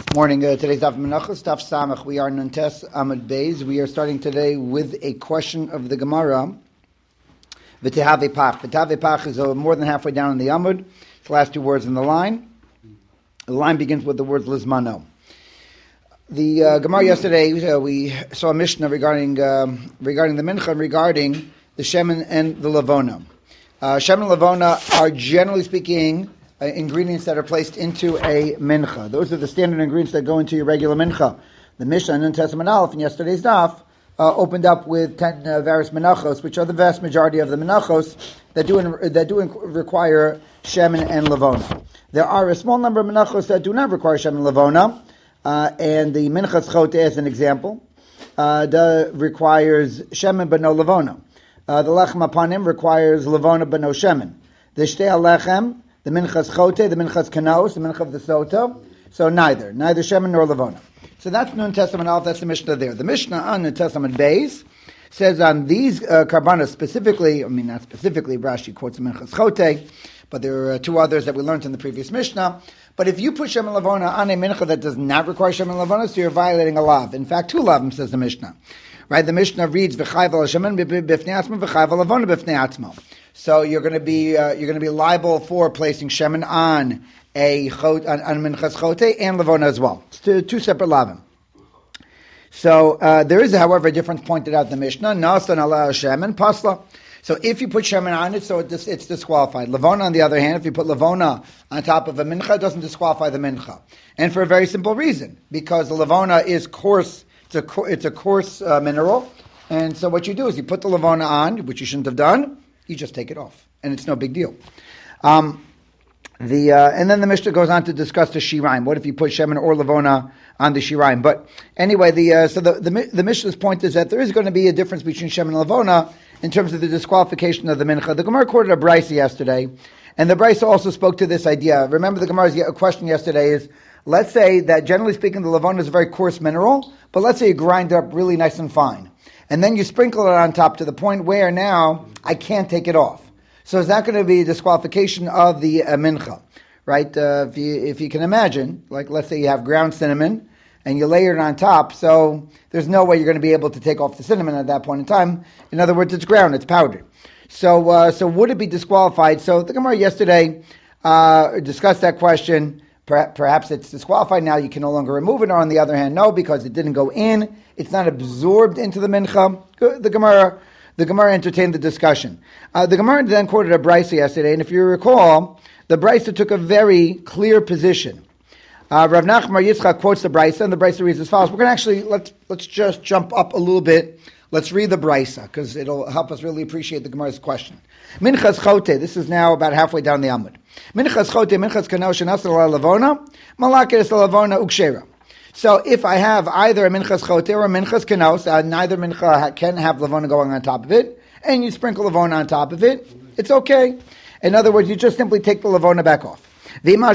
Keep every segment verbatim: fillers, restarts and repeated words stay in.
Morning. Uh, today's Daf Menachos, Daf Samach. We are Nuntes Amud Beis. We are starting today with a question of the Gemara. V'tehave pach. V'tehave pach is uh, more than halfway down in the Amud. It's the last two words in the line. The line begins with the words Lizmano. The uh, Gemara yesterday, uh, we saw a Mishnah regarding um, regarding the Mincha and regarding the Shemen and the Lavona. Uh, Shemen and Lavona are, generally speaking, Uh, ingredients that are placed into a mincha. Those are the standard ingredients that go into your regular mincha. The Mishnah in Testament Aleph in yesterday's daf uh, opened up with ten uh, various menachos, which are the vast majority of the menachos that do in, that do in, require shemen and lavona. There are a small number of menachos that do not require shemen and lavona, uh, and the minchas chote, as an example, uh, the, requires shemen but no lavona. Uh, the lechem apanim requires lavona but no shemen. The shtei alechem, the minchas chote, the minchas kanaos, the mincha of the sota. So neither, neither shemen nor lavona. So that's Nun Testament Aleph. That's the Mishnah there. The Mishnah on Nun Testament Beis says on these uh, karbanos specifically. I mean, not specifically. Rashi quotes the minchas chote, but there are two others that we learned in the previous Mishnah. But if you put shemen lavona on a mincha that does not require shemen lavona, so you're violating a lav. In fact, two lavim, says the Mishnah. Right? The Mishnah reads v'chayv al shemen b'fnei atzmo v'chayv al lavona b'fnei atzmo. So you're going to be uh, you're going to be liable for placing shemen on a chot, on, on minchas chote and lavona as well. It's two, two separate lavim. So uh, there is, however, a difference pointed out in the Mishnah. Nasan ala shemen pasla. So if you put shemen on it, so it dis, it's disqualified. Lavona, on the other hand, if you put lavona on top of a mincha, it doesn't disqualify the mincha, and for a very simple reason, because the lavona is coarse. It's a it's a coarse uh, mineral, and so what you do is you put the lavona on, which you shouldn't have done. You just take it off, and it's no big deal. Um, the uh, and then the Mishnah goes on to discuss the shiraim. What if you put shemen or lavona on the shiraim? But anyway, the uh, so the, the the Mishnah's point is that there is going to be a difference between shemen and lavona in terms of the disqualification of the mincha. The Gemara quoted a brisa yesterday, and the brisa also spoke to this idea. Remember, the Gemara's question yesterday is: let's say that generally speaking, the lavona is a very coarse mineral, but let's say you grind it up really nice and fine. And then you sprinkle it on top to the point where now I can't take it off. So is that going to be a disqualification of the uh, mincha? Right? Uh, if you if you can imagine, like let's say you have ground cinnamon and you layer it on top, so there's no way you're going to be able to take off the cinnamon at that point in time. In other words, it's ground, it's powdered. So uh, so would it be disqualified? So the Gemara yesterday uh, discussed that question. Perhaps it's disqualified now, you can no longer remove it, or on the other hand, no, because it didn't go in, it's not absorbed into the mincha. The Gemara, the Gemara entertained the discussion. Uh, the Gemara then quoted a brisa yesterday, and if you recall, the brisa took a very clear position. Uh, Rav Nachman Yitzchak quotes the brisa, and the brisa reads as follows. We're going to actually, let's, let's just jump up a little bit. Let's read the brisa, because it'll help us really appreciate the Gemara's question. Minchas chote, this is now about halfway down the Amud. Minchas chote, minchas kanosh, and asal lavona, malakis lavona ukshera. So if I have either a minchas chote or a minchas kanos, uh, neither mincha can have lavona going on top of it, and you sprinkle lavona on top of it, it's okay. In other words, you just simply take the lavona back off. Now, while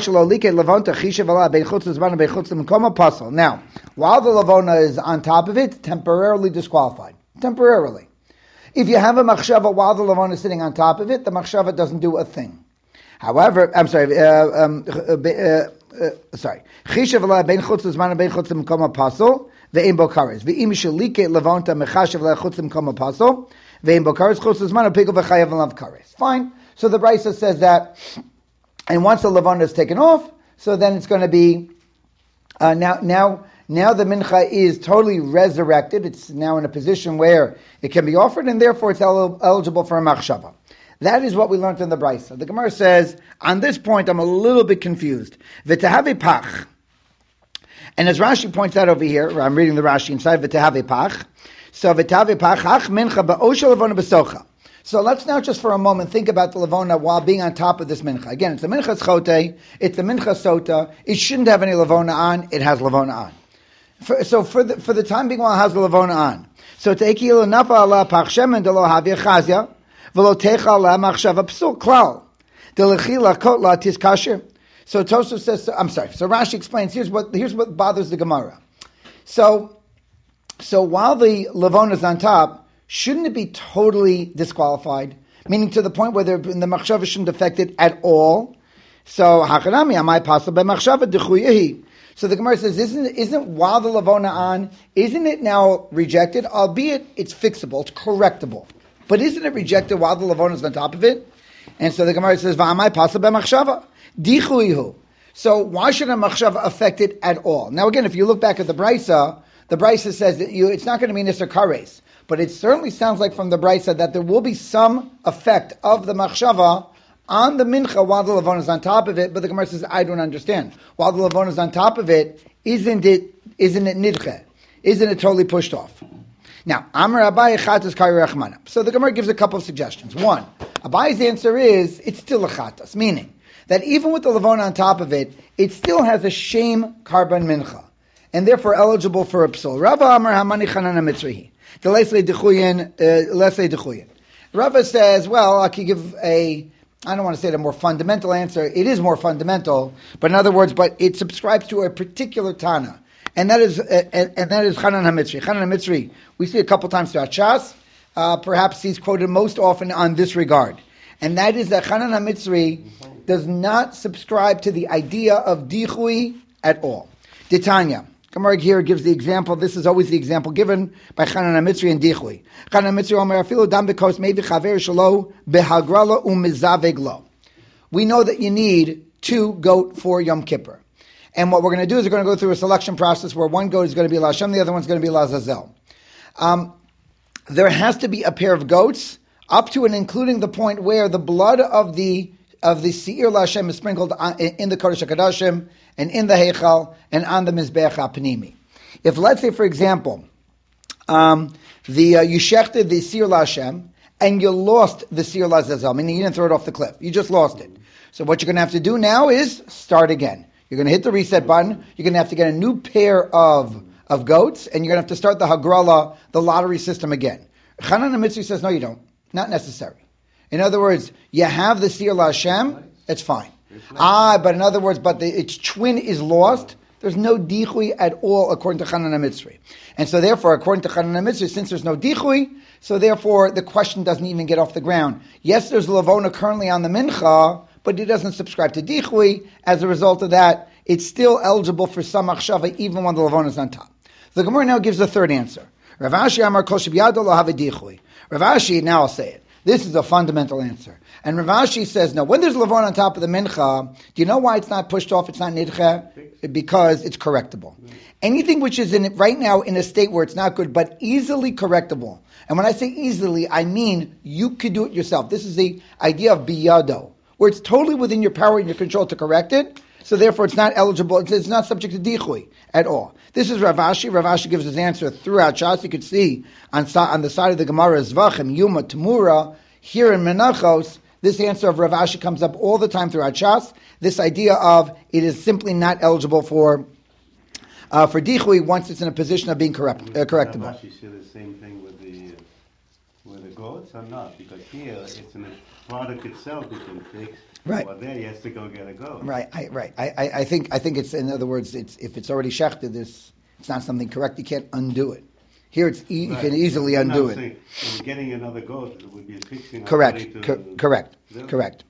the lavona is on top of it, temporarily disqualified. Temporarily. If you have a machshava while the lavona is sitting on top of it, the machshava doesn't do a thing. However, I'm sorry, uh, um, uh, uh, uh, sorry. Chishav ben chutz l'zman ben chutz l'mkom ha'pasol ve'im bo kares. Ve'im shelike levonta mechashav le'chutz l'mkom ha'pasol ve'im bo kares chutz l'zman ha'pigel v'chayav l'lav kares. Fine. So the brisa says that, and once the lavona is taken off, so then it's going to be uh, now now. Now the mincha is totally resurrected. It's now in a position where it can be offered, and therefore it's el- eligible for a machshava. That is what we learned in the brisa. The Gemara says, on this point, I'm a little bit confused. V'tehave pach. And as Rashi points out over here, I'm reading the Rashi inside, v'tehave pach. So v'tehave pach, ach mincha ba'osha lavona b'socha. So let's now just for a moment think about the lavona while being on top of this mincha. Again, it's a minchas chote, it's a mincha sota. It shouldn't have any lavona on, it has lavona on. For, so for the for the time being while it has the lavona on. So teiki lo nafa ala pach shemen de lo havia chazia, v'lo techa ala machshava psul klal, de lechila kotla tis kasher. So Tosaf says, I'm sorry, so Rashi explains, here's what here's what bothers the Gemara. So, so while the lavona is on top, shouldn't it be totally disqualified? Meaning to the point where the machshava shouldn't affect it at all? So, hachanami amai pasal b'machshava dechuyehi. So the Gemara says, isn't isn't while the lavona on, isn't it now rejected? Albeit it's fixable, it's correctable. But isn't it rejected while the lavona is on top of it? And so the Gemara says, V'amai pasal b'machshava, dichuihu. So why should a machshava affect it at all? Now again, if you look back at the Brisa, the Brisa says that you, it's not going to be Nisr Kares. But it certainly sounds like from the Brisa that there will be some effect of the machshava on the mincha while the lavona is on top of it. But the Gemara says, I don't understand. While the lavona is on top of it, isn't it, isn't it nidche? Isn't it totally pushed off? Now, Amar Abai chatas kari rachmana. So the Gemara gives a couple of suggestions. One, Abai's answer is, it's still a chatas, meaning that even with the lavona on top of it, it still has a shame karban mincha, and therefore eligible for a psul. Rava Amar Hamani Chanana Mitzrihi. The Lesle Dechuyin, Lesle Dechuyin. Rava says, well, I could give a, I don't want to say the more fundamental answer. It is more fundamental, but in other words, but it subscribes to a particular Tana. And that is, uh, and, and that is Chanan HaMitzri. Chanan HaMitzri, we see a couple times throughout Shas. Uh, perhaps he's quoted most often on this regard. And that is that Chanan HaMitzri does not subscribe to the idea of dichui at all. Titania. Gemara here gives the example. This is always the example given by Chanan HaMitzri and dichui. Chanan HaMitzri omer afilu dam bekos maybe chaver shelo behagrala umizaveg lo. We know that you need two goat for Yom Kippur. And what we're going to do is we're going to go through a selection process where one goat is going to be La Hashem, the other one's going to be La Zazel. Um, there has to be a pair of goats up to and including the point where the blood of the of the Seir La Hashem is sprinkled on, in the Kodesh HaKadoshim and in the Heichal and on the Mizbeach HaPnimi. If, let's say, for example, um, the uh, you shechted the Seir La Hashem and you lost the Seir La Zazel, meaning you didn't throw it off the cliff, you just lost it. So what you're going to have to do now is start again. You're going to hit the reset button. You're going to have to get a new pair of, of goats, and you're going to have to start the Hagrala, the lottery system again. Chanan HaMitzri says, no, you don't. Not necessary. In other words, you have the Seir La Hashem, it's fine. Ah, but in other words, but the, its twin is lost. There's no dichui at all according to Chanan HaMitzri. And so therefore, according to Chanan HaMitzri, since there's no dichui, so therefore the question doesn't even get off the ground. Yes, there's Lavona currently on the Mincha, but he doesn't subscribe to dichui. As a result of that, it's still eligible for some achshava even when the lavona is on top. The Gemara now gives a third answer. Rav Ashi Amar Kol Shebiyado Lo Have Dichui. Rav Ashi, now I'll say it. This is a fundamental answer. And Rav Ashi says, no, when there's lavona on top of the mincha, do you know why it's not pushed off, it's not nidche? Because it's correctable. Anything which is in it right now in a state where it's not good, but easily correctable. And when I say easily, I mean you could do it yourself. This is the idea of biyado, where it's totally within your power and your control to correct it, so therefore it's not eligible, it's, it's not subject to dichui at all. This is Rav Ashi. Rav Ashi gives his answer throughout Shas. You could see on, on the side of the Gemara, Zvachim, Yuma, Tamura, here in Menachos, this answer of Rav Ashi comes up all the time throughout Shas. This idea of it is simply not eligible for uh, for dichui once it's in a position of being correct, uh, correctable. Rav Ashi said the same thing with the, with the goats or not? Because here it's in the product itself you can fix. Right. Well, there he has to go get a goat. Right. I, right. I, I, I think. I think it's. In other words, it's if it's already shechted, it's it's not something correct. You can't undo it. Here, it's e- right. You can easily undo it. Saying, getting another goat would be fixing. Correct. Co- to, correct. Yeah. Correct.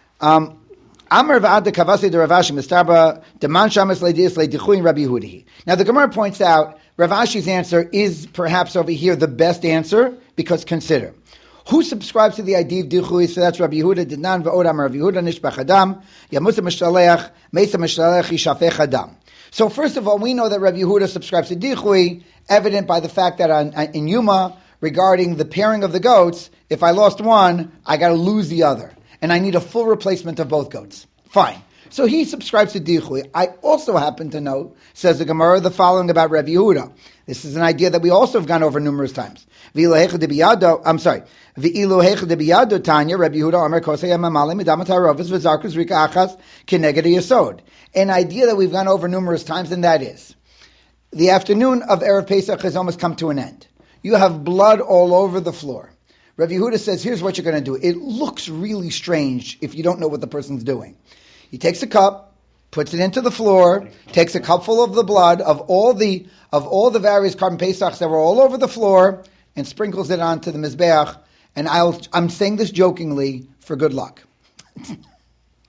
Um, Amar v'ad de kavasi de Rav Ashi mistarba deman shamas leidias leidichuin Rabbi Yehuda. Now the Gemara points out Rav Ashi's answer is perhaps over here the best answer because consider. Who subscribes to the idea of dichui? So that's Rabbi Yehuda. Dinan v'odam Rabbi Yehuda nishbach adam yamusa mishalech mesa mishalech yishafech adam. So first of all, we know that Rabbi Yehuda subscribes to dichui, evident by the fact that on, in Yuma regarding the pairing of the goats, if I lost one, I got to lose the other, and I need a full replacement of both goats. Fine. So he subscribes to dichui. I also happen to know, says the Gemara, the following about Rabbi Yehuda. This is an idea that we also have gone over numerous times. I'm sorry. V'ilu Tanya, Rabbi Yehuda Omer Kosei Mamali Midamat Harovis V'Zarkus Rika Achas Kineged Yesod. An idea that we've gone over numerous times, and that is, the afternoon of Erev Pesach has almost come to an end. You have blood all over the floor. Rabbi Yehuda says, here's what you're going to do. It looks really strange if you don't know what the person's doing. He takes a cup, puts it into the floor, takes a cupful of the blood of all the of all the various carbon pesachs that were all over the floor, and sprinkles it onto the mizbeach. And I'll, I'm saying this jokingly for good luck.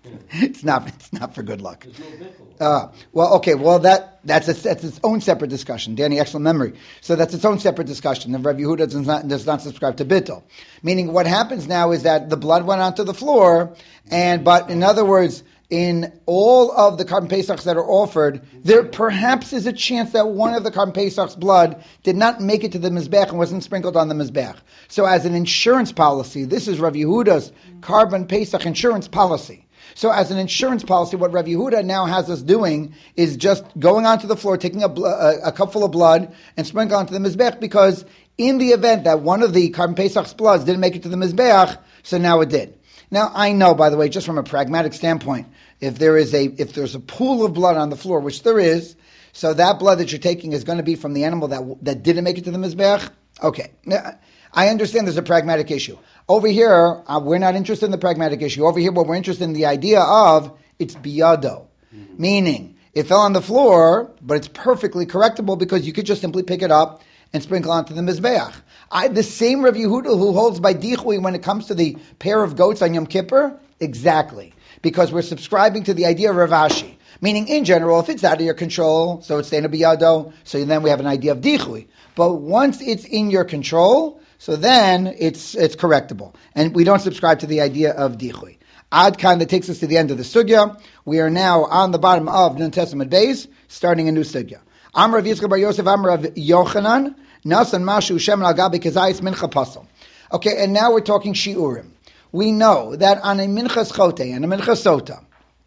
it's not. It's not for good luck. There's no bittul. Uh, well, okay. Well, that that's a, that's its own separate discussion. Danny, excellent memory. So that's its own separate discussion. And Rabbi Yehuda does not does not subscribe to bittul. Meaning, what happens now is that the blood went onto the floor, and but in other words, in all of the Karban Pesachs that are offered, there perhaps is a chance that one of the Karban Pesach's blood did not make it to the Mizbech and wasn't sprinkled on the Mizbech. So as an insurance policy, this is Rav Yehuda's Karban Pesach insurance policy. So as an insurance policy, what Rav Yehuda now has us doing is just going onto the floor, taking a, bl- a, a cup full of blood and sprinkling onto the Mizbech, because in the event that one of the Karban Pesach's bloods didn't make it to the Mizbech, so now it did. Now, I know, by the way, just from a pragmatic standpoint, if there is a if there's a pool of blood on the floor, which there is, so that blood that you're taking is going to be from the animal that that didn't make it to the Mizbech. Okay, I understand there's a pragmatic issue. Over here, uh, we're not interested in the pragmatic issue. Over here, what we're interested in the idea of, it's biyado, mm-hmm. meaning it fell on the floor, but it's perfectly correctable because you could just simply pick it up and sprinkle onto the Mizbeach. I, the same Rav Yehuda who holds by Dichui when it comes to the pair of goats on Yom Kippur, exactly. Because we're subscribing to the idea of Rav Ashi. Meaning, in general, if it's out of your control, so it's Steina Biyado, so then we have an idea of Dichui. But once it's in your control, so then it's it's correctable. And we don't subscribe to the idea of Dichui. Ad Khan, that takes us to the end of the sugya. We are now on the bottom of Nun Testament Beis, starting a new sugya. Amr Rav Yitzchak Bar Yosef, Amr Rav Yochanan, Nasan Mashu Shem Al Gabi Kazayis Mincha Pasal. Okay, and now we're talking Shiurim. We know that on a Minchas Chote and a Minchas Sota,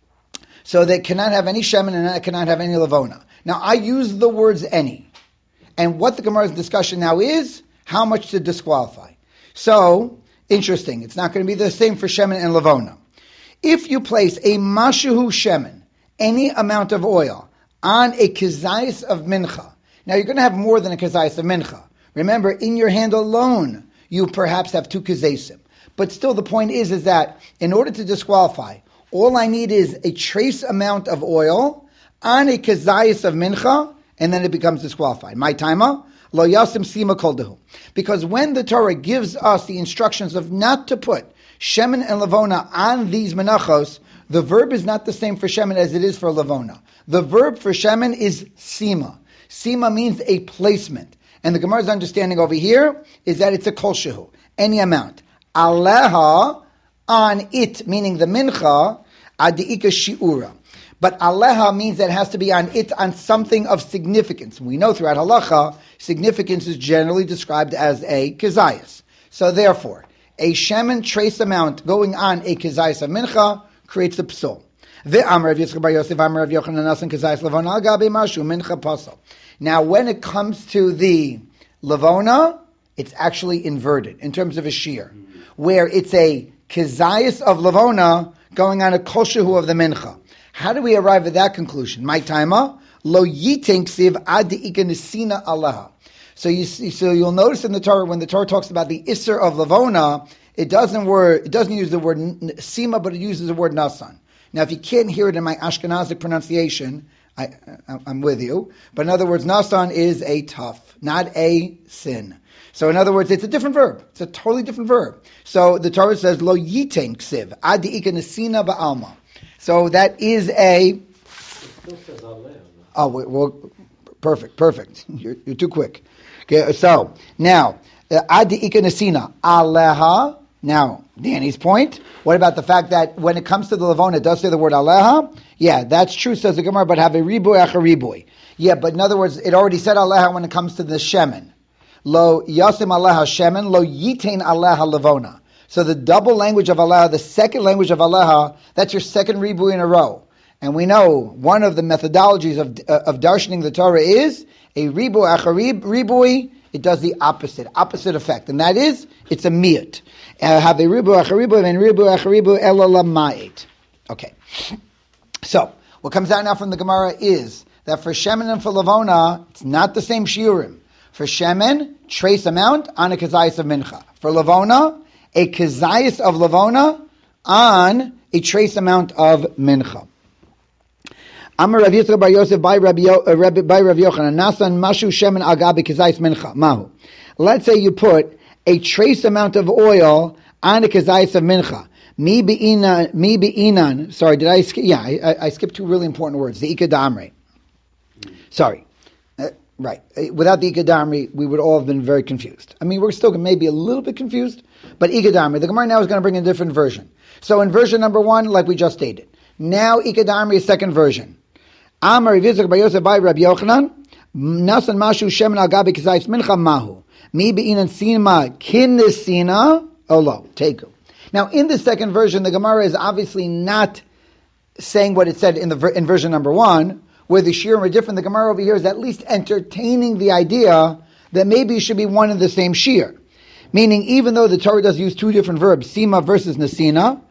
so they cannot have any Shemin and they cannot have any Lavona. Now, I use the words any. And what the Gemara's discussion now is, how much to disqualify. So, interesting. It's not going to be the same for Shemin and Lavona. If you place a Mashuhu Shemin, any amount of oil, on a Kazayis of Mincha, now you're going to have more than a Kazayis of Mincha. Remember, in your hand alone, you perhaps have two Kazayisim. But still, the point is, is that in order to disqualify, all I need is a trace amount of oil on a Kazayis of Mincha, and then it becomes disqualified. My timer, lo yasim sima kol dehu. Because when the Torah gives us the instructions of not to put Shemin and Lavona on these menachos, the verb is not the same for Shemin as it is for Lavona. The verb for Shemin is sima. Sima means a placement. And the Gemara's understanding over here is that it's a kol shehu, any amount. Aleha, on it, meaning the mincha, adi'ika shi'ura. But aleha means that it has to be on it, on something of significance. We know throughout halacha, significance is generally described as a kizayas. So therefore, a shemen trace amount going on a kizayas of mincha creates a psul. Now, when it comes to the lavona, it's actually inverted in terms of a shear, where it's a kizayas of lavona going on a kol shehu of the mincha. How do we arrive at that conclusion? My timer, lo yitink siv ad nisina alaha. So you see, so you'll notice in the Torah when the Torah talks about the isser of lavona, it doesn't word it doesn't use the word sima, but it uses the word nasan. Now, if you can't hear it in my Ashkenazic pronunciation, I, I'm with you. But in other words, nasan is a tough, not a sin. So in other words, it's a different verb. It's a totally different verb. So the Torah says, lo yiteng ksiv, ad di'ika nesina ba'alma. So that is a... It still says aleh. Oh, well, perfect, perfect. You're, you're too quick. Okay, so, now, ad di'ika nesina, aleha. Now, Danny's point, what about the fact that when it comes to the Lavona, it does say the word aleha? Yeah, that's true, says the Gemara, but have a riboy ach a riboy. Yeah, but in other words, it already said aleha when it comes to the shemen. Lo yasim aleha shemen, lo yitain aleha lavona. So the double language of aleha, the second language of aleha, that's your second riboy in a row. And we know one of the methodologies of uh, of darshaning the Torah is a riboy ach a riboy. It does the opposite, opposite effect, and that is it's a miyut. Have a riboy ach a riboy and riboy ach a riboy ela lamayit. Okay. So what comes out now from the Gemara is that for shemen and for lavona, it's not the same shiurim. For shemen, trace amount on a kazayis of mincha. For lavona, a kazayis of lavona on a trace amount of mincha. Amar Rav Yitzchak Bar Yosef by Rav Yochanan Nasan Mashu Shemen Agabi Kazayis Mincha Mahu. Let's say you put a trace amount of oil on a kazayis of mincha. Mi be'inan, mi be'inan. Sorry, did I skip? Yeah, I, I skipped two really important words. The ikadamri. Sorry. Uh, right. Uh, Without the ikadamri, we would all have been very confused. I mean, we're still maybe a little bit confused, but ikadamri. The Gemara now is going to bring a different version. So in version number one, like we just stated, now ikadamri is second version. Amar Yivzak by Yosef by Rabbi Yochanan. Nasan mashu shemen al gabi kizayis mincha mahu. Mi be'inan sinma kinnesina. Olo. Teku. Now, in the second version, the Gemara is obviously not saying what it said in the in version number one, where the shiurim are different. The Gemara over here is at least entertaining the idea that maybe it should be one and the same shiur. Meaning, even though the Torah does use two different verbs, sima versus nasina,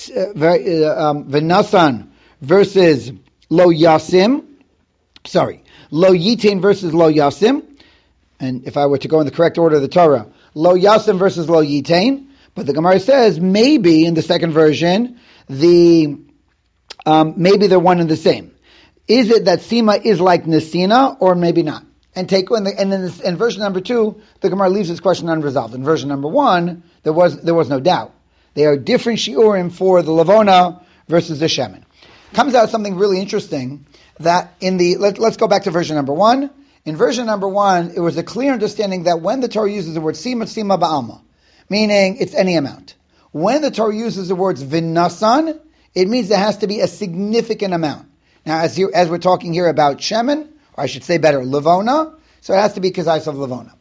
v'nasan versus lo yasim, sorry, lo yitain versus lo yasim, and if I were to go in the correct order of the Torah, lo yasim versus lo yitain. But the Gemara says maybe in the second version, the um, maybe they're one and the same. Is it that Sima is like Nesina or maybe not? And take and, the, and in, this, in version number two, the Gemara leaves this question unresolved. In version number one, there was there was no doubt. They are different shiurim for the Lavona versus the Shemen. Comes out something really interesting that in the let, let's go back to version number one. In version number one, it was a clear understanding that when the Torah uses the word Sima, Sima ba'alma, meaning it's any amount. When the Torah uses the words v'nasan, it means there has to be a significant amount. Now, as you, as we're talking here about shemen, or I should say better, lavona, so it has to be kazais of lavona.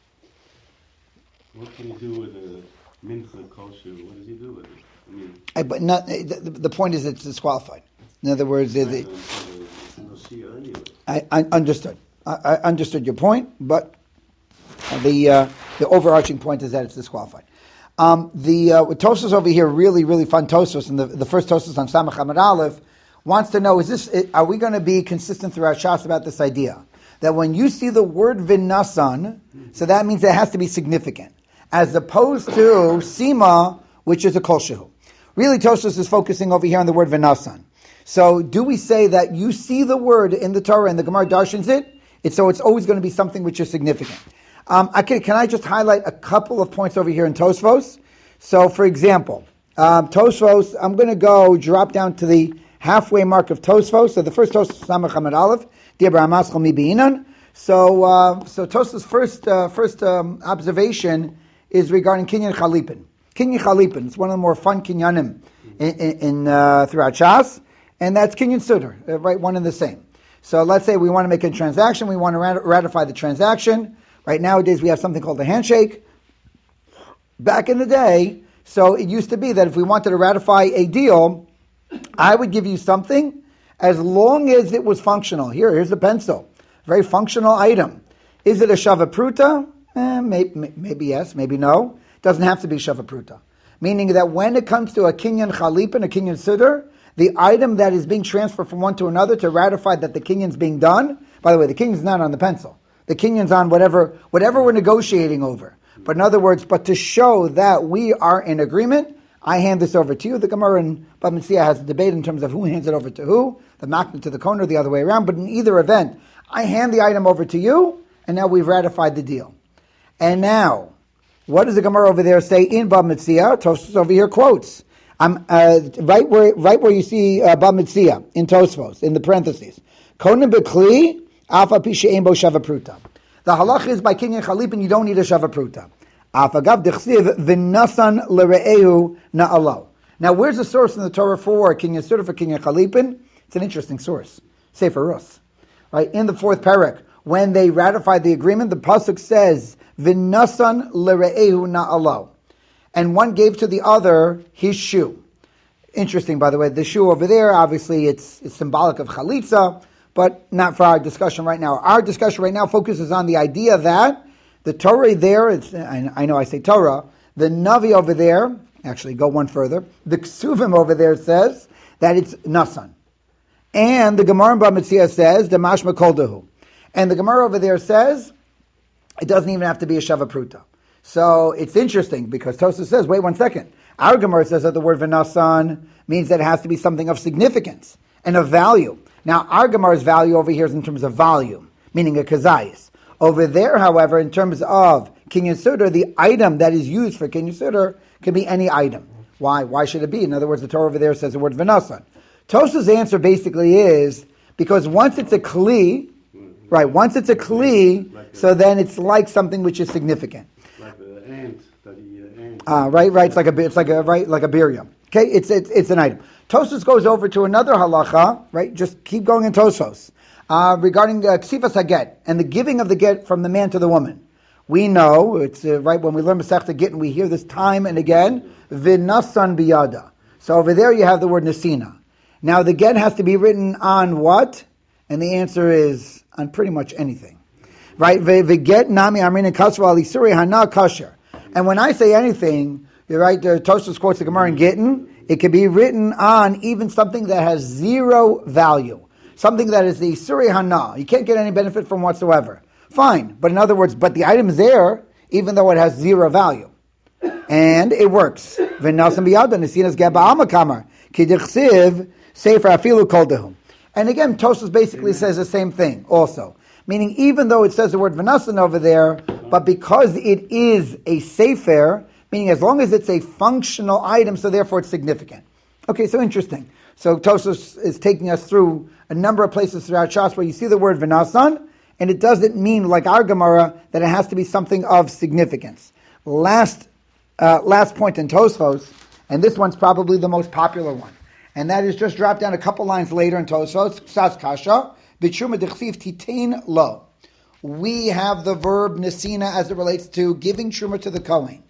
What can he do with a mincha kosher? What does he do with it? I mean, I, but not, the, the point is it's disqualified. In other words, the, the, I, I understood. I, I understood your point, but the uh, the overarching point is that it's disqualified. Um, the uh, Tosfos over here, really, really fun Tosfos, and the, the first Tosfos on Samach Hamad Aleph wants to know: Is this? Are we going to be consistent throughout Shas about this idea that when you see the word v'nasan, so that means it has to be significant, as opposed to sima, which is a kol shehu. Really, Tosfos is focusing over here on the word v'nasan. So, do we say that you see the word in the Torah and the Gemara darshans it? It's so it's always going to be something which is significant. Um, okay, can I just highlight a couple of points over here in Tosfos? So, for example, um, Tosfos, I'm going to go drop down to the halfway mark of Tosfos. So the first Tosfos, Samach Hamad Aleph, Dibra Amaschal Mi Be'inan. So, uh, so Tosfos' first uh, first um, observation is regarding Kinyan Chalipin. Kinyan Chalipin, it's one of the more fun Kinyanim in, in, in uh, throughout Shas, and that's Kinyan Sudar, uh, right, one and the same. So let's say we want to make a transaction, we want to rat- ratify the transaction. Right nowadays we have something called a handshake. Back in the day, so it used to be that if we wanted to ratify a deal, I would give you something as long as it was functional. Here, here's a pencil. Very functional item. Is it a shavapruta? Eh, maybe, maybe yes, maybe no. It doesn't have to be shavapruta. Meaning that when it comes to a kinyan chalipin, a kinyan siddur, the item that is being transferred from one to another to ratify that the kinyan's being done, by the way, the kinyan's not on the pencil. The kinyan's on whatever whatever we're negotiating over. But in other words, but to show that we are in agreement, I hand this over to you. The Gemara in Bava Metzia has a debate in terms of who hands it over to who, the makna to the kohen, the other way around. But in either event, I hand the item over to you, and now we've ratified the deal. And now, what does the Gemara over there say in Bava Metzia? Tosfos over here quotes. I'm uh, right where right where you see uh, Bava Metzia in Tosfos in the parentheses. Kohen bekli alpha pi she'ein bo shavapruta. The halach is by kinyan chalipin you don't need a shavapruta. Afagav dechsiv v'nasan l're'ehu na'alo. Now, where's the source in the Torah for kinyan sudar for kinyan chalipin? It's an interesting source. Sefer Rus, right in the fourth parak, when they ratified the agreement, the pasuk says v'nasan l're'ehu na'alo, and one gave to the other his shoe. Interesting, by the way, the shoe over there, obviously, it's, it's symbolic of chalitza, but not for our discussion right now. Our discussion right now focuses on the idea that the Torah there, it's, I know I say Torah, the Navi over there, actually go one further, the Ksuvim over there says that it's Nasan. And the Gemara in Bava Metzia says, the Mashma Kol Dehu. And the Gemara over there says, it doesn't even have to be a Shavapruta. So it's interesting because Tosfos says, wait one second. Our Gemara says that the word V'nasan means that it has to be something of significance and of value. Now, our Gemara's value over here is in terms of volume, meaning a kazayis. Over there, however, in terms of kinyan sudar, the item that is used for kinyan sudar can be any item. Why? Why should it be? In other words, the Torah over there says the word v'nasan. Tosha's answer basically is because once it's a kli, right? Once it's a kli, Like a- so then it's like something which is significant. Like the ant, that he uh, ant. Uh, right, right. It's like a, it's like a, right, like a birium. Okay, it's it's it's an item. Tosfos goes over to another halacha. Right, just keep going in Tosfos uh, regarding uh, ksifas haget and the giving of the get from the man to the woman. We know it's uh, right when we learn Masechta Gittin, we hear this time and again. V'nasan biyada. So over there you have the word nasina. Now the get has to be written on what? And the answer is on pretty much anything. Right? V'get nami amrin kasva alisuri hana kasher. And when I say anything, you're right, the Tosfos quotes the Gemara in Gittin, it can be written on even something that has zero value. Something that is the Isuri Hana. You can't get any benefit from whatsoever. Fine. But in other words, but the item is there, even though it has zero value. And it works. V'nasan biyada nesinas geba amakamar. Kidichsiv sefer afilu kol dehum. And again, Tosfos basically says the same thing also. Meaning, even though it says the word v'nasan over there, but because it is a sefer, meaning as long as it's a functional item, so therefore it's significant. Okay, so interesting. So Tosfos is taking us through a number of places throughout Shas where you see the word v'nasan, and it doesn't mean, like our Gemara, that it has to be something of significance. Last uh, last point in Tosfos, and this one's probably the most popular one, and that is just drop down a couple lines later in Tosfos, Ksas Kasha, B'tshuma dechsiv titain lo. We have the verb nesina as it relates to giving truma to the Kohen.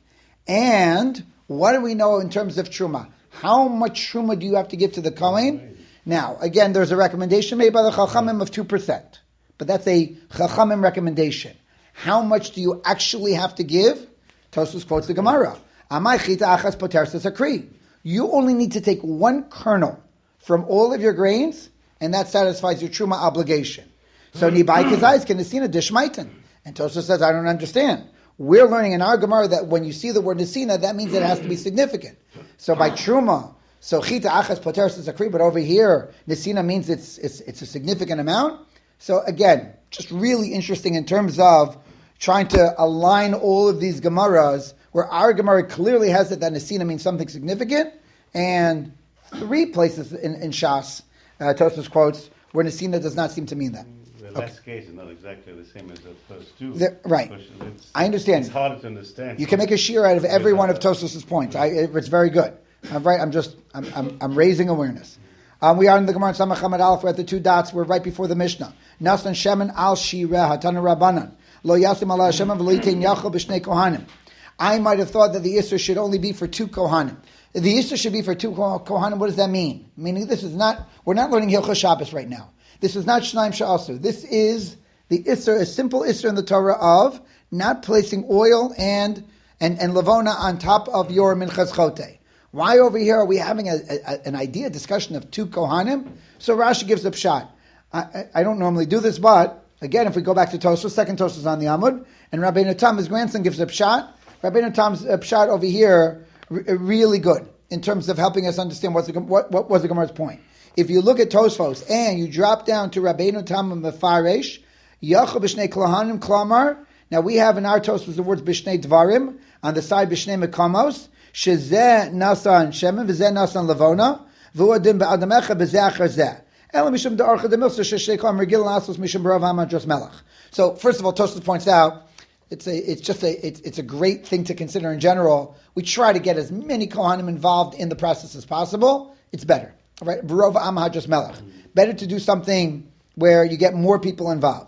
And what do we know in terms of truma? How much truma do you have to give to the Kohen? Now, again, there's a recommendation made by the Chachamim of two percent. But that's a Chachamim recommendation. How much do you actually have to give? Tosfos quotes the Gemara. Amai chita achas poter sesakri. You only need to take one kernel from all of your grains, and that satisfies your truma obligation. So nibai kazayis kenesina dishmaitin. And Tosfos says, I don't understand. We're learning in our Gemara that when you see the word nesina, that means it has to be significant. So by truma, so chita achas poter sesakri, but over here nesina means it's it's it's a significant amount. So again, just really interesting in terms of trying to align all of these Gemaras, where our Gemara clearly has it that Nesina means something significant, and three places in, in Shas, uh, Tosfos quotes, where Nesina does not seem to mean that. The last case is not exactly the same as the first two. The, right. It's, I understand. It's harder to understand. You can make a shear out of every one of Tosfos' points. I, it, it's very good. I'm right. I'm just, I'm, I'm, I'm raising awareness. Um, we are in the Gemara in Samach Hamad Aleph. We're at the two dots. We're right before the Mishnah. Nasan Shemen al Shireh Hatana Rabbanan Lo Yasim Ala Hashem V'Lo Yitin Yachol B'Shnei Kohanim. I might have thought that the Isser should only be for two Kohanim. The Isser should be for two Kohanim. What does that mean? Meaning, this is not. We're not learning Hilchos Shabbos right now. This is not Shnaim Sha'asu. This is the Isser, a simple Isser in the Torah of not placing oil and and and lavona on top of your minchas choteh. Why over here are we having a, a, an idea, discussion of two Kohanim? So Rashi gives a pshat. I, I, I don't normally do this, but again, if we go back to Tosfos, second Tosfos on the Amud, and Rabbeinu Tam, his grandson, gives a pshat. Rabbeinu Tam's uh, pshat over here, r- really good in terms of helping us understand what's the, what, what was the Gemara's point. If you look at Tosfos and you drop down to Rabbeinu Tam and Mefaresh, Yachol b'shnei Kohanim Klamar. Now we have in our Tosfos the words b'shnei Dvarim, on the side b'shnei Mekamos, Shezeh nasan shemen v'zeh nasan lavona v'uadim be'adamecha b'zeh achar zeh. Ela mishum da'archa demilsa sheshekam regil nasos mishum b'rav hamadros melech. So first of all, Tosfos points out it's a it's just a it's, it's a great thing to consider in general. We try to get as many kohanim involved in the process as possible. It's better, right? B'rav hamadros melech. Better to do something where you get more people involved.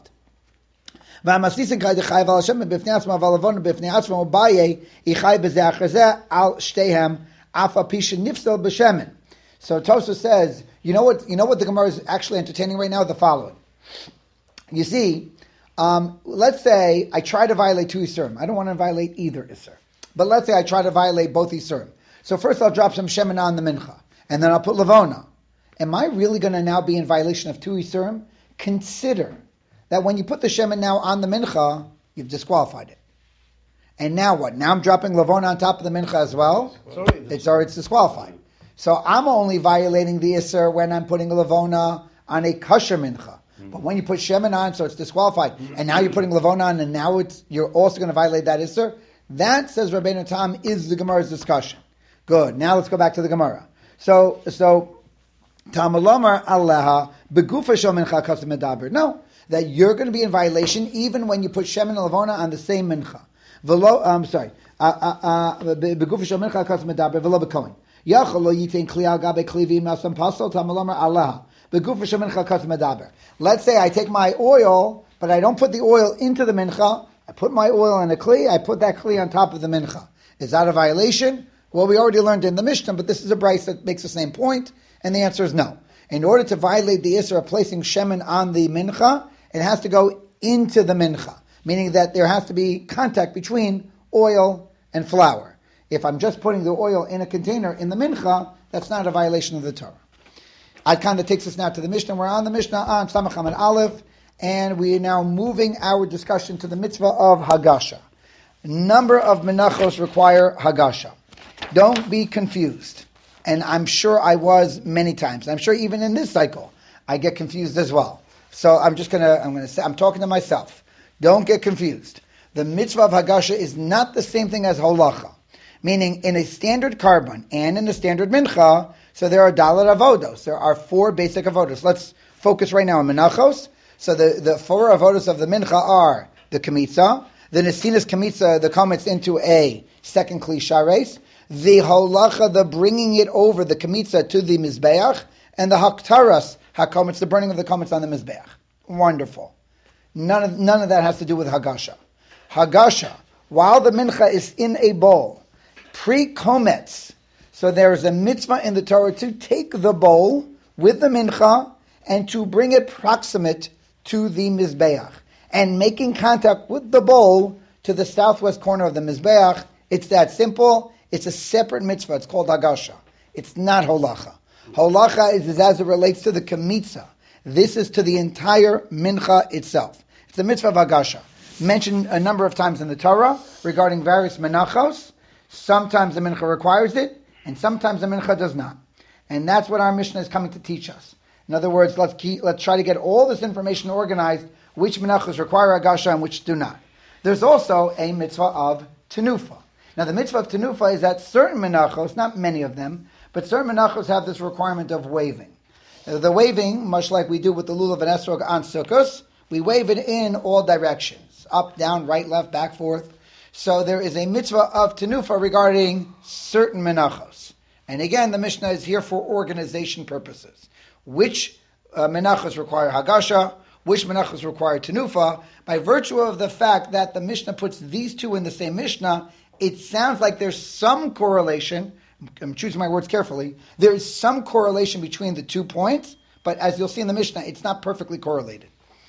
So Tosfos says, you know what? You know what the Gemara is actually entertaining right now? The following. You see, um, let's say I try to violate two Isurim. I don't want to violate either Isur, but let's say I try to violate both Isurim. So first I'll drop some Shemin on the Mincha, and then I'll put Lavona. Am I really going to now be in violation of two Isurim? Consider that when you put the Shemin now on the Mincha, you've disqualified it. And now what? Now I'm dropping Lavona on top of the Mincha as well? Sorry, It's already it's disqualified. So I'm only violating the Isser when I'm putting Lavona on a kosher Mincha. Mm-hmm. But when you put Shemin on, so it's disqualified. Mm-hmm. And now you're putting Lavona on, and now it's you're also going to violate that Isser. That, says Rabbeinu Tam, is the Gemara's discussion. Good. Now let's go back to the Gemara. So, so, Tamalomar Aleha begufa shel mincha kasem medaber. No, that you're going to be in violation even when you put Shem and Lavona on the same mincha. Velo, I'm sorry. Begufa shel mincha kasem medaber velo bekohen. Yachol lo yitain kli al gabe klivim nasam pasol tamalomar Aleha begufa shel mincha kasem medaber. Let's say I take my oil, but I don't put the oil into the mincha. I put my oil in a kli. I put that kli on top of the mincha. Is that a violation? Well, we already learned in the Mishnah, but this is a brayso that makes the same point, and the answer is no. In order to violate the issur of placing shemen on the mincha, it has to go into the mincha, meaning that there has to be contact between oil and flour. If I'm just putting the oil in a container in the mincha, that's not a violation of the Torah. It kind of takes us now to the Mishnah. We're on the Mishnah on Samach Amud Aleph, and we are now moving our discussion to the mitzvah of Hagasha. A number of menachos require Hagasha. Don't be confused. And I'm sure I was many times. I'm sure even in this cycle, I get confused as well. So I'm just going to, I'm going to say, I'm talking to myself. Don't get confused. The mitzvah of Hagasha is not the same thing as holacha. Meaning in a standard carbon and in a standard mincha, so there are dalet avodos. There are four basic avodos. Let's focus right now on menachos. So the, the four avodos of the mincha are the kamitza, the nesinas kamitza, the comments into a second kli shares, the holacha, the bringing it over, the kamitza to the mizbeach, and the haktaras, hakomets, the burning of the komets on the mizbeach. Wonderful. None of, none of that has to do with Hagasha. Hagasha, while the mincha is in a bowl, pre-komets, so there is a mitzvah in the Torah to take the bowl with the mincha and to bring it proximate to the mizbeach, and making contact with the bowl to the southwest corner of the mizbeach. It's that simple. It's a separate mitzvah. It's called Hagasha. It's not holacha. Holacha is, is as it relates to the kamitza. This is to the entire mincha itself. It's the mitzvah of Hagasha. Mentioned a number of times in the Torah regarding various menachos. Sometimes the mincha requires it, and sometimes the mincha does not. And that's what our Mishnah is coming to teach us. In other words, let's keep, let's try to get all this information organized, which menachos require Hagasha and which do not. There's also a mitzvah of tenufa. Now, the mitzvah of tenufa is that certain menachos, not many of them, but certain menachos have this requirement of waving. Uh, the waving, much like we do with the lulav and esrog on Sukkos, we wave it in all directions, up, down, right, left, back, forth. So there is a mitzvah of tenufa regarding certain menachos. And again, the Mishnah is here for organization purposes. Which uh, menachos require Hagasha, which menachos require tenufa. By virtue of the fact that the Mishnah puts these two in the same Mishnah, it sounds like there's some correlation. I'm choosing my words carefully. There is some correlation between the two points, but as you'll see in the Mishnah, it's not perfectly correlated.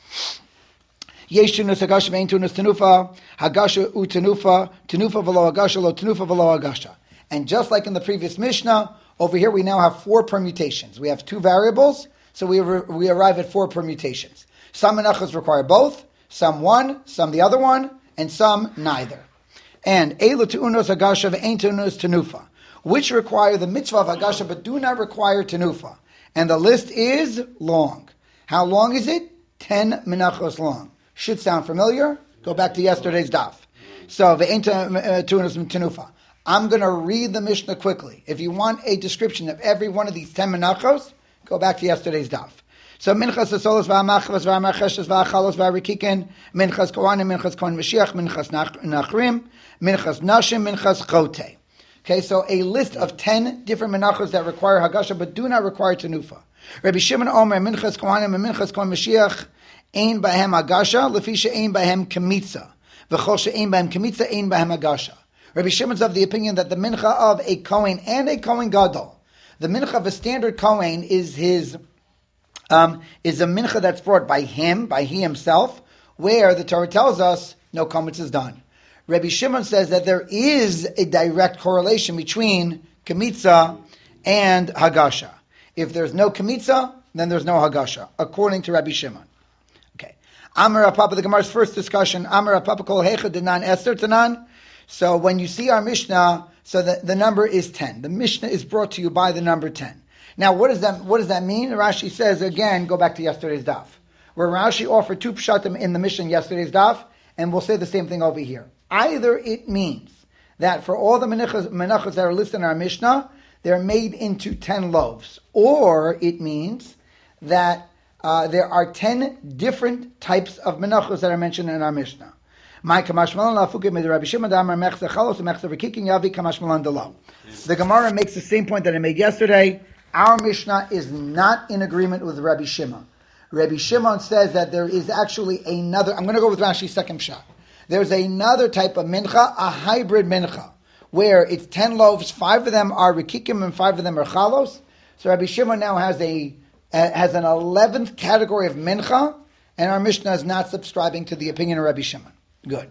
Yesh tunus hagasha ve'ein tunus tenufa, hagasha u tenufa, tenufa v'lo hagasha, lo tenufa v'lo hagasha. And just like in the previous Mishnah, over here we now have four permutations. We have two variables, so we re- we arrive at four permutations. Some menachos require both, some one, some the other one, and some neither. And Eilu Tu'unos Hagasha ve'ein Tu'unos Tenufa, which require the mitzvah of Hagasha but do not require Tenufa. And the list is long. How long is it? Ten menachos long. Should sound familiar. Go back to yesterday's daf. So ve'ein Tu'unos Tenufa. I'm going to read the Mishnah quickly. If you want a description of every one of these ten menachos, go back to yesterday's daf. So minchas asolos v'amachvas v'amacheshes v'achalos v'arikikin, minchas kohanim, minchas kohen Mashiach, minchas nachrim, minchas nashim, minchas chote. Okay, so a list of ten different menachos that require Hagasha but do not require tenufa. Rabbi Shimon Omer, minchas kohanim and minchas kohen Mashiach, ein bahem Hagasha, lefi she'ein bahem kamitza. V'chol she'ein bahem kamitza, ein bahem Hagasha. Rabbi Shimon's of the opinion that the mincha of a kohen and a kohen gadol, the mincha of a standard kohen is his Um, is a mincha that's brought by him, by he himself, where the Torah tells us no kometz is done. Rabbi Shimon says that there is a direct correlation between kamitza and hagasha. If there's no kamitza, then there's no hagasha, according to Rabbi Shimon. Okay. Amar Papa, the Gemara's first discussion, Amar Papa kol hecha denan Esther tanan. So when you see our Mishnah, so the, the number is ten. The Mishnah is brought to you by the number ten. Now, what does that what does that mean? Rashi says, again, go back to yesterday's daf, where Rashi offered two pshatim in the Mishnah yesterday's daf, and we'll say the same thing over here. Either it means that for all the menachos, menachos that are listed in our Mishnah, they're made into ten loaves. Or it means that uh, there are ten different types of menachos that are mentioned in our Mishnah. The Gemara makes the same point that I made yesterday. Our Mishnah is not in agreement with Rabbi Shimon. Rabbi Shimon says that there is actually another, I'm going to go with Rashi's second shot. There's another type of mincha, a hybrid mincha, where it's ten loaves, five of them are rikikim and five of them are chalos. So Rabbi Shimon now has a uh, has an eleventh category of mincha, and our Mishnah is not subscribing to the opinion of Rabbi Shimon. Good.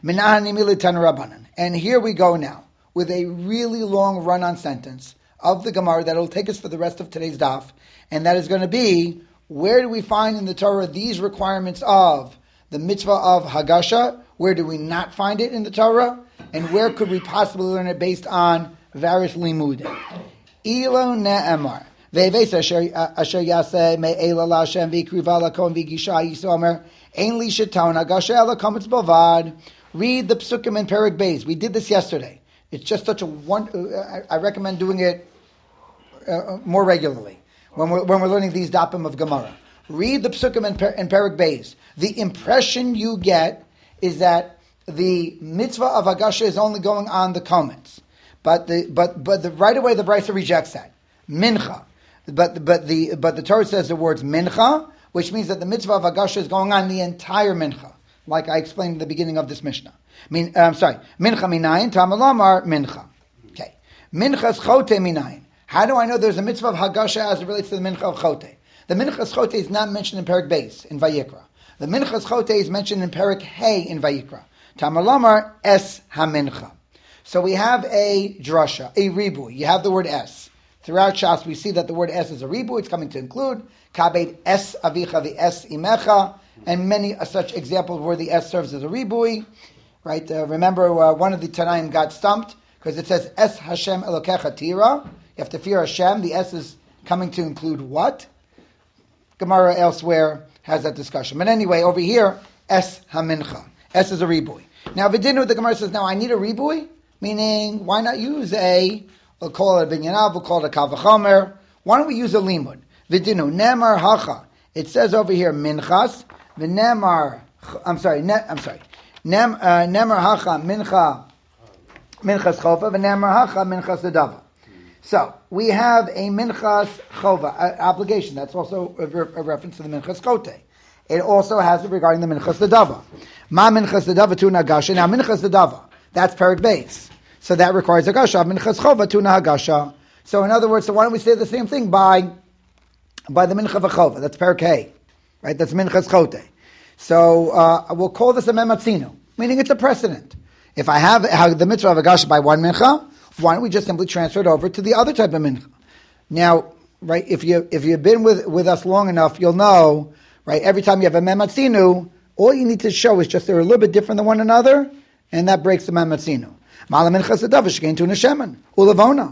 And here we go now with a really long run-on sentence of the Gemara that will take us for the rest of today's daf, and that is going to be, where do we find in the Torah these requirements of the mitzvah of Hagasha? Where do we not find it in the Torah? And where could we possibly learn it based on various limudim? Ilo ne'emar. Ve'ves asher yaseh me'ela la'ashem v'ikriva la'kom v'gisha yisomer ein li sheton Hagasha ela kometz bavad. Read the psukim in Perek Beis. We did this yesterday. It's just such a one. Uh, I, I recommend doing it uh, more regularly when we're when we're learning these dapim of Gemara. Read the psukim in, per, in Perek Beis. The impression you get is that the mitzvah of Hagasha is only going on the comments, but the but but the right away the Brisa rejects that mincha. But but the but the Torah says the words mincha, which means that the mitzvah of Hagasha is going on the entire mincha, like I explained in the beginning of this Mishnah. I mean, I'm sorry, mincha minayin tamalamar mincha. Okay, minchas chote minayin. How do I know there's a mitzvah of Hagasha as it relates to the mincha of chote? The minchas chote is not mentioned in Perek Beis in Vayikra. The minchas chote is mentioned in Perek Hey in Vayikra. Tamalamar es hamincha. So we have a drasha, a ribu. You have the word es. Throughout Shas, we see that the word es is a ribu. It's coming to include kabed es avicha the es imecha, and many uh, such examples where the es serves as a ribui. Right? Uh, remember, uh, one of the Tanaim got stumped because it says es Hashem elokecha tira. You have to fear Hashem. The es is coming to include what? Gemara elsewhere has that discussion. But anyway, over here, es hamincha. Es is a ribui. Now, Vidinu, the Gemara says, now I need a ribui, meaning why not use a, we'll call it a binyanav, we'll call it a kavachomer. Why don't we use a limud? Vidinu, nemar hacha. It says over here, minchas, v'nemar, I'm sorry, ne, I'm sorry, Nem, uh, nemar hacha, mincha, minchas chova, v'nemar hacha, minchas adava. So, we have a minchas chova, uh, obligation. That's also a, re- a reference to the minchas kote. It also has it regarding the minchas adava. Ma minchas adava tu nagasha. Now, minchas adava, that's Perek Beis. So that requires hagasha. Minchas chova tu nagasha. So in other words, so why don't we say the same thing by by the mincha v'chova? That's Perek Hey, right? That's minchas chote. So uh, we'll call this a mematzinu, meaning it's a precedent. If I have, have the mitzvah of hagasha by one mincha, why don't we just simply transfer it over to the other type of mincha? Now, right? If you if you've been with, with us long enough, you'll know, right? Every time you have a mematzinu, all you need to show is just they're a little bit different than one another, and that breaks the mematzinu. Mala minchas adava shkein tu neshemen ulavona.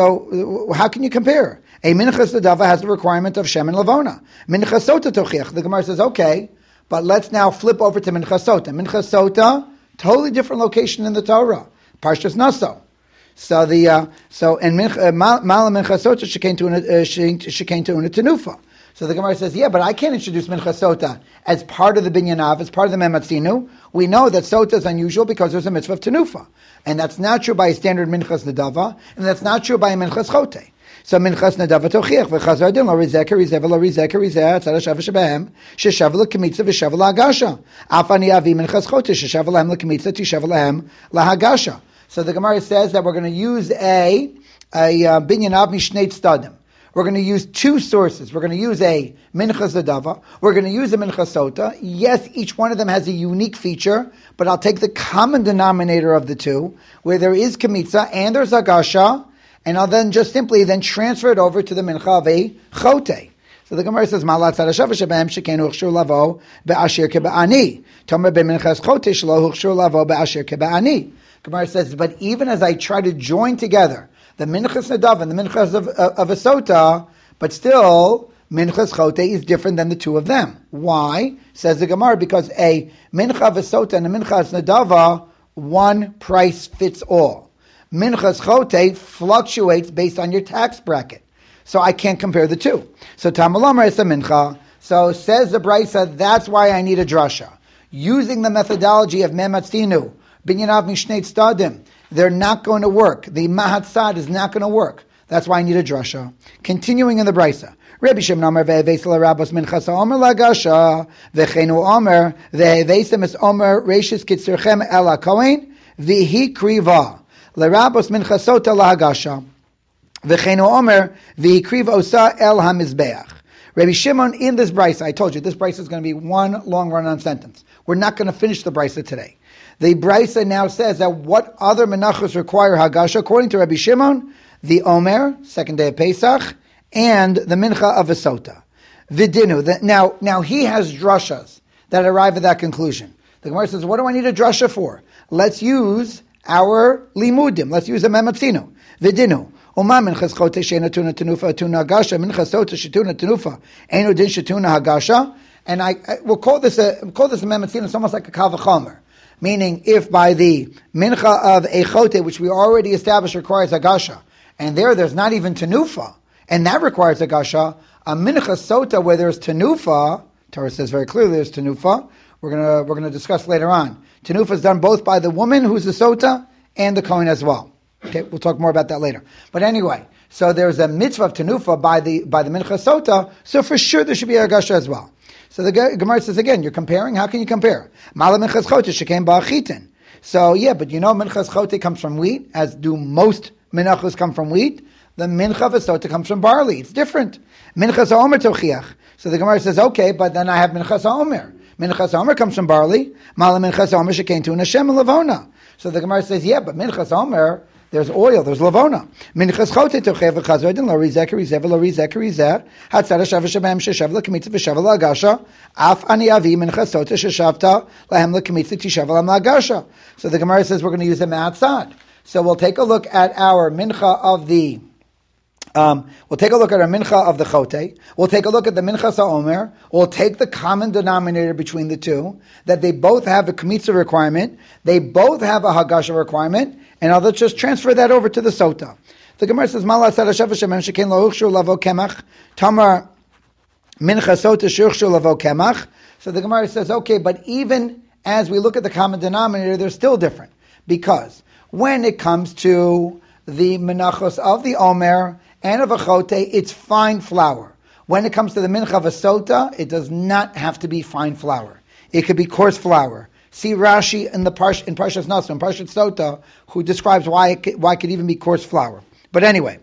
So how can you compare? A minchas adava has the requirement of shem and lavona. Minchas sota tochiach. The Gemara says, okay, but let's now flip over to minchas sota. Minchas sota, totally different location in the Torah. Parshas Naso. So the uh, so and mala minchas sota shkein tu shkein tu tenufa. So the Gemara says, yeah, but I can't introduce minchas sota as part of the binyanav, as part of the mematzinu. We know that sota is unusual because there's a mitzvah of tenufa. And that's not true by a standard minchas nadava, and that's not true by a minchas chote. So minchas nadava tochiach, v'chazar din lo rizeka, rizeva lo rizeka, rizeh, tzad ha-shav shebehem, sheshav l'kemitza v'shav l'hagasha. Afani avi minchas chote, sheshav l'hem l'kemitza, tishav l'hem l'hagasha. So the Gemara says that we're going to use a, a uh, binyanav mishnei tzdadim. We're going to use two sources. We're going to use a minchas adava. We're going to use a minchas sota. Yes, each one of them has a unique feature, but I'll take the common denominator of the two, where there is kemitza and there's hagasha, and I'll then just simply then transfer it over to the mincha of a chote. So the Gemara says, "Malat tzadashav shebehem shekenu uchshur lavo be'ashir kebe'ani." Tomer be'minchas chote shelo uchshur lavo be'ashir kebe'ani. Gemara says, but even as I try to join together the minchas nadav and the minchas of, of, of a sota, but still, minchas chote is different than the two of them. Why? Says the Gemara, because a mincha of a sota and a minchas nadava, one price fits all. Minchas chote fluctuates based on your tax bracket. So I can't compare the two. So Tamalamar is a mincha. So says the Brisa, that's why I need a drasha. Using the methodology of Mematzinu, Binyanav Mishnei Tzadim, they're not going to work. The Mahatzad is not going to work. That's why I need a drasha. Continuing in the Brisa. Rabbi Shimon Omer ve'evesel Rabbos minchas Omer lagasha v'chenu Omer ve'evesem es Omer reishis kitzurchem el hakohen v'hi kriva l'Rabbos minchasota lagasha v'chenu Omer v'hi kriva osa el hamizbeach. Rabbi Shimon in this brisa, I told you this brisa is going to be one long run-on sentence. We're not going to finish the brisa today. The brisa now says that what other menachos require hagasha according to Rabbi Shimon, the Omer, second day of Pesach, and the mincha of a sota. Vidinu. The, now, now he has drushas that arrive at that conclusion. The Gemara says, what do I need a drasha for? Let's use our limudim. Let's use a mematzinu. Vidinu. Uma minchas chote she'ena tuna tenufa tuna hagasha minchas sota shetuna tenufa enu din shetuna hagasha. And I, I we'll call this a we'll call this a mematzinu. It's almost like a kal v'chomer. Meaning, if by the mincha of a chote, which we already established requires hagasha, and there there's not even tenufa, and that requires a gasha. A mincha sota where there's tenufa, Torah says very clearly there's tenufa. We're gonna we're gonna discuss later on. Tenufa is done both by the woman who's the sota and the kohen as well. Okay, we'll talk more about that later. But anyway, so there's a mitzvah of tenufa by the by the mincha sota. So for sure there should be a gasha as well. So the Gemara says again, you're comparing. How can you compare? Mala minchas chote shekaim ba'achitin. So yeah, but you know minchas chote comes from wheat, as do most minachos come from wheat. The mincha v'sota comes from barley. It's different. Minchas ha'omer tochiach. So the Gemara says, okay, but then I have minchas ha'omer. Minchas ha'omer comes from barley. Mala minchas ha'omer shekein tu Hashem lavona. So the Gemara says, yeah, but minchas ha'omer, there's oil, there's lavona. Minchas chote tochiach v'chazor din lo rizek rizeh v'lo rizek rizeh hatzad hashav shabem sheshav l'kemitza v'shav l'hagasha af ani avi minchas sota sheshavta lahem l'kemitza tishav l'hem l'hagasha. So the Gemara says we're going to use a ma'atzad. So we'll take a look at our mincha of the Um, we'll take a look at our mincha of the chote. We'll take a look at the minchas ha'omer. We'll take the common denominator between the two, that they both have a kmitza requirement, they both have a hagasha requirement, and I'll just transfer that over to the sota. The Gemara says, "Mala asad hashav shemen shekein lo uchshu lavo kemach tamar mincha sota shuchshu lavo kemach." So the Gemara says, okay, but even as we look at the common denominator, they're still different, because when it comes to the menachos of the omer and of a chote, it's fine flour. When it comes to the mincha of a sota, it does not have to be fine flour. It could be coarse flour. See Rashi in the Parsh, in Parshas Naso, in Parshas Sota, who describes why it, could, why it could even be coarse flour. But anyway,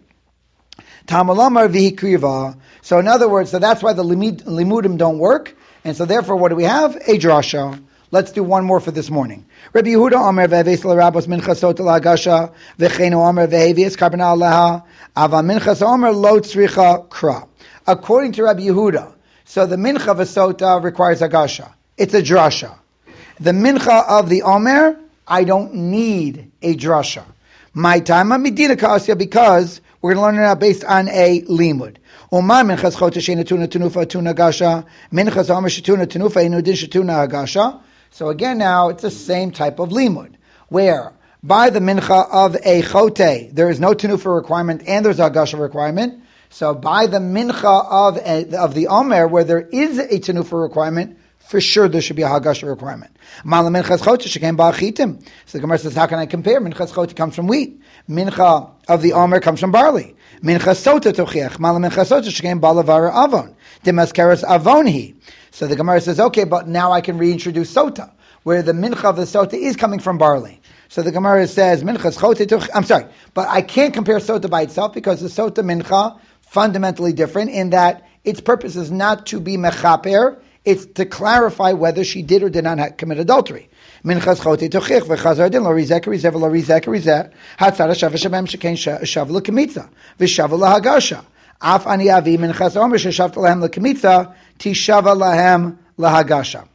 Tamalamar vihi kriva. So in other words, so that's why the limud, limudim don't work, and so therefore what do we have? A drasha. Let's do one more for this morning. Rabbi Yehuda Omer ve'eves l'Rabbos minchas sota l'hagasha v'cheinu Omer ve'evias karbana leha ava minchas Omer lo tzricha kra. According to Rabbi Yehuda, so the mincha of a sota requires hagasha. It's a drasha. The mincha of the Omer, I don't need a drasha. My time I'm medina kasya because we're going to learn it out based on a limud. Uma minchas chota sheina tuna tenufa tuna hagasha minchas Omer shetuna tenufa inu din shetuna hagasha. So again now, it's the same type of limud, where by the mincha of a chote, there is no tenufa requirement and there's a hagasha requirement. So by the mincha of a, of the omer, where there is a tenufa requirement, for sure there should be a hagasha requirement. Mala minchas chote shekaim ba'achitim. So the Gemara says, how can I compare? Minchas chote comes from wheat. Mincha of the omer comes from barley. Minchas sota tochiach. Mala minchas sota shekaim ba'lavara avon. Demaskeres avonhi. So the Gemara says, okay, but now I can reintroduce sota, where the mincha of the sota is coming from barley. So the Gemara says, minchas chote tuch, I'm sorry, but I can't compare sota by itself because the sota mincha, fundamentally different in that its purpose is not to be mechaper, it's to clarify whether she did or did not commit adultery. Minchas chote tuchich v'chazar din lo rizek rizeh v'lo rizek rizeh hatzad hashav shabem shekein shav l'kemitza v'shav l'hagasha. Af ani avi minchas omer sheshavta lahem l'kemitza tishava lahem lahagasha.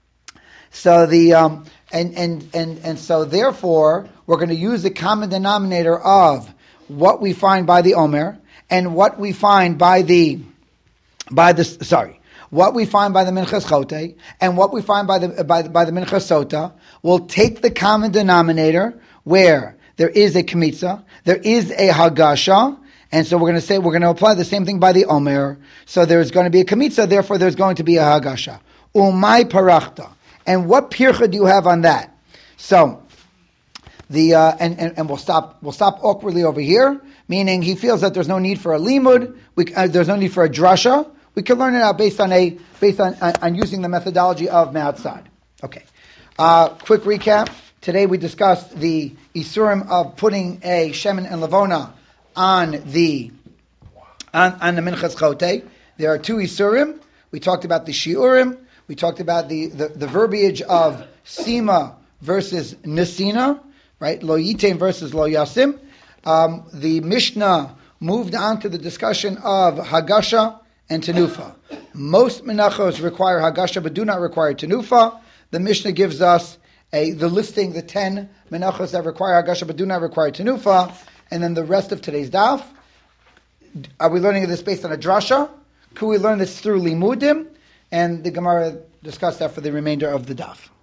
So the um, and and and and so therefore we're going to use the common denominator of what we find by the omer and what we find by the by the sorry what we find by the Minchas Chote and what we find by the by the, by the Minchas Sota, we'll take the common denominator where there is a Kmitza, there is a Hagasha, and so we're going to say, we're going to apply the same thing by the Omer. So there's going to be a Kmitza, therefore there's going to be a Hagasha. Umay Parachta. And what pircha do you have on that? So, the uh, and, and and we'll stop we'll stop awkwardly over here, meaning he feels that there's no need for a limud, we, uh, there's no need for a drasha. We can learn it out based on a based on on, on using the methodology of Ma'atzad. Okay. Uh, quick recap. Today we discussed the isurim of putting a shemen and lavona on the on, on the minchas chote. There are two isurim. We talked about the shiurim. We talked about the, the, the verbiage of sima versus nesina, right? Lo yitem versus lo yasim. Um, the Mishnah moved on to the discussion of hagasha and tenufa. Most menachos require hagasha but do not require tenufa. The Mishnah gives us a the listing, the ten menachos that require hagasha but do not require tenufa, and then the rest of today's daf. Are we learning this based on a drasha? Could we learn this through limudim? And the Gemara discussed that for the remainder of the daf.